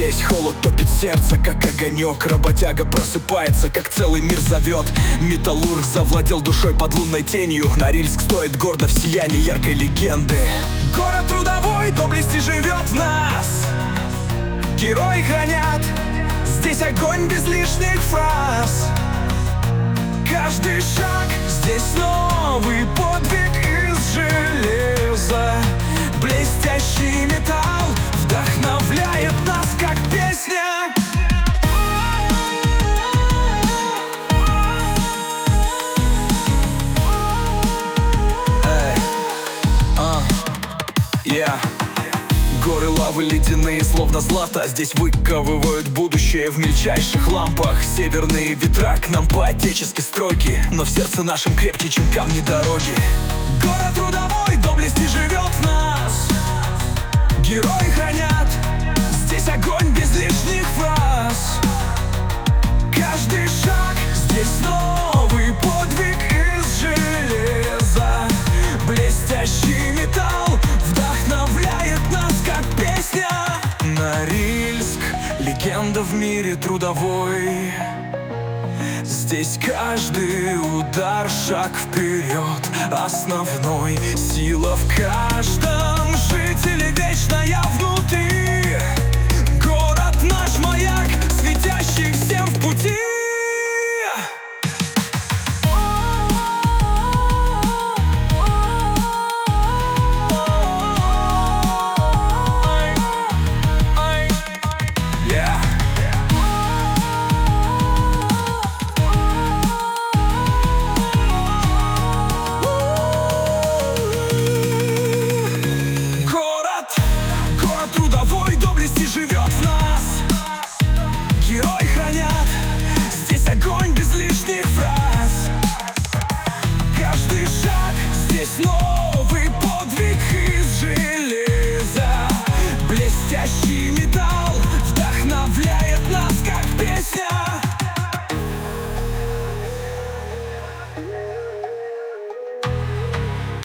Здесь холод топит сердце, как огонек. Работяга просыпается, как целый мир зовет. Металлург завладел душой под лунной тенью. Норильск стоит гордо в сиянии яркой легенды. Город трудовой, доблести живет в нас. Герои хранят здесь огонь без лишних фраз. Каждый шаг здесь новый подвиг из железа. Блестящий металл вдохновляет нас, как песня. Горы лавы ледяные, словно злато. Здесь выковывают будущее в мельчайших лампах. Северные ветра к нам по-отечески строги, но в сердце нашем крепче, чем камни дороги. Город трудовой, доблести живет в нас. Герои хранят здесь огонь без лишних фраз. Каждый шаг здесь новый подвиг из железа. Блестящий металл вдохновляет нас, как песня. Норильск — легенда в мире трудовой. Здесь каждый удар — шаг вперед. Основной сила в каждом жителе вечная внутри.